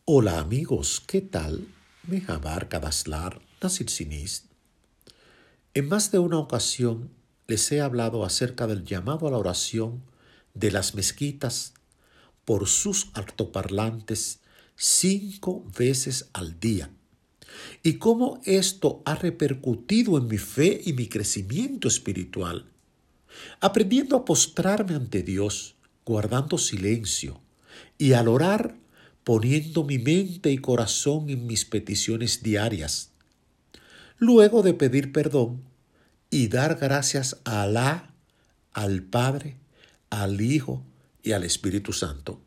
Hola amigos, ¿qué tal? Me abarca Daslar Nasir Sinis. En más de una ocasión les he hablado acerca del llamado a la oración de las mezquitas por sus altoparlantes 5 veces al día y cómo esto ha repercutido en mi fe y mi crecimiento espiritual, aprendiendo a postrarme ante Dios, guardando silencio y al orar poniendo mi mente y corazón en mis peticiones diarias, luego de pedir perdón y dar gracias a Alá, al Padre, al Hijo y al Espíritu Santo.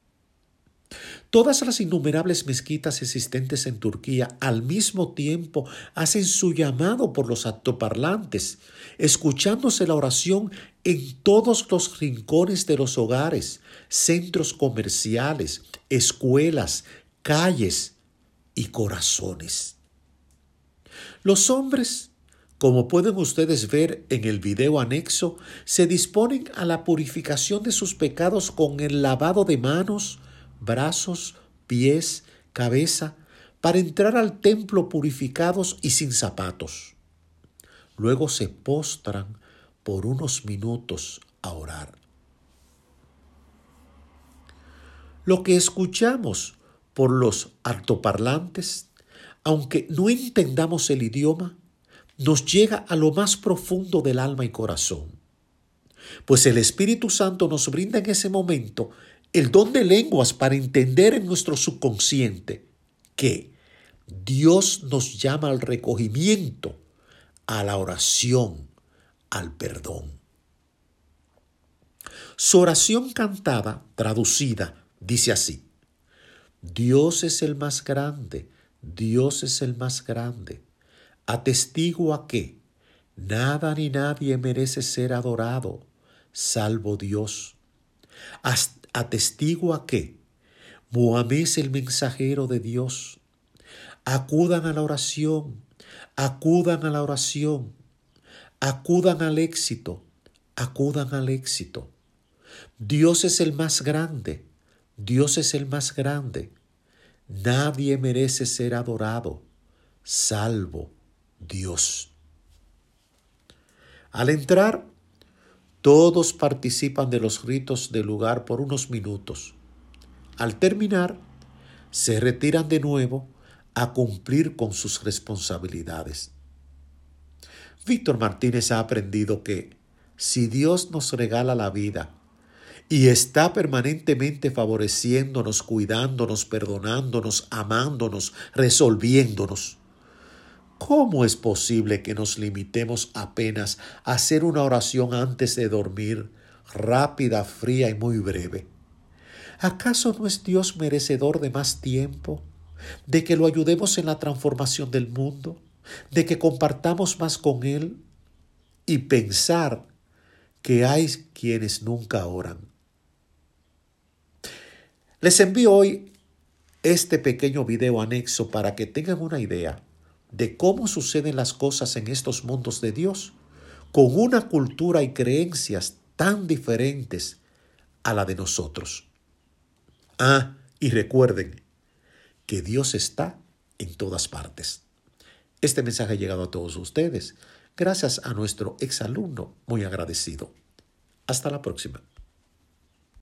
Todas las innumerables mezquitas existentes en Turquía al mismo tiempo hacen su llamado por los altoparlantes, escuchándose la oración en todos los rincones de los hogares, centros comerciales, escuelas, calles y corazones. Los hombres, como pueden ustedes ver en el video anexo, se disponen a la purificación de sus pecados con el lavado de manos, brazos, pies, cabeza, para entrar al templo purificados y sin zapatos. Luego se postran por unos minutos a orar. Lo que escuchamos por los altoparlantes, aunque no entendamos el idioma, nos llega a lo más profundo del alma y corazón, pues el Espíritu Santo nos brinda en ese momento el don de lenguas para entender en nuestro subconsciente que Dios nos llama al recogimiento, a la oración, al perdón. Su oración cantada, traducida, dice así: Dios es el más grande, Dios es el más grande. Atestigua que nada ni nadie merece ser adorado, salvo Dios. Atestigua que Mohammed es el mensajero de Dios. Acudan a la oración, acudan a la oración, acudan al éxito, acudan al éxito. Dios es el más grande, Dios es el más grande. Nadie merece ser adorado, salvo Dios. Al entrar, todos participan de los ritos del lugar por unos minutos. Al terminar, se retiran de nuevo a cumplir con sus responsabilidades. Víctor Martínez ha aprendido que si Dios nos regala la vida y está permanentemente favoreciéndonos, cuidándonos, perdonándonos, amándonos, resolviéndonos, ¿cómo es posible que nos limitemos apenas a hacer una oración antes de dormir, rápida, fría y muy breve? ¿Acaso no es Dios merecedor de más tiempo, de que lo ayudemos en la transformación del mundo, de que compartamos más con Él y pensar que hay quienes nunca oran? Les envío hoy este pequeño video anexo para que tengan una idea de cómo suceden las cosas en estos mundos de Dios, con una cultura y creencias tan diferentes a la de nosotros. Y recuerden que Dios está en todas partes. Este mensaje ha llegado a todos ustedes gracias a nuestro exalumno muy agradecido. Hasta la próxima.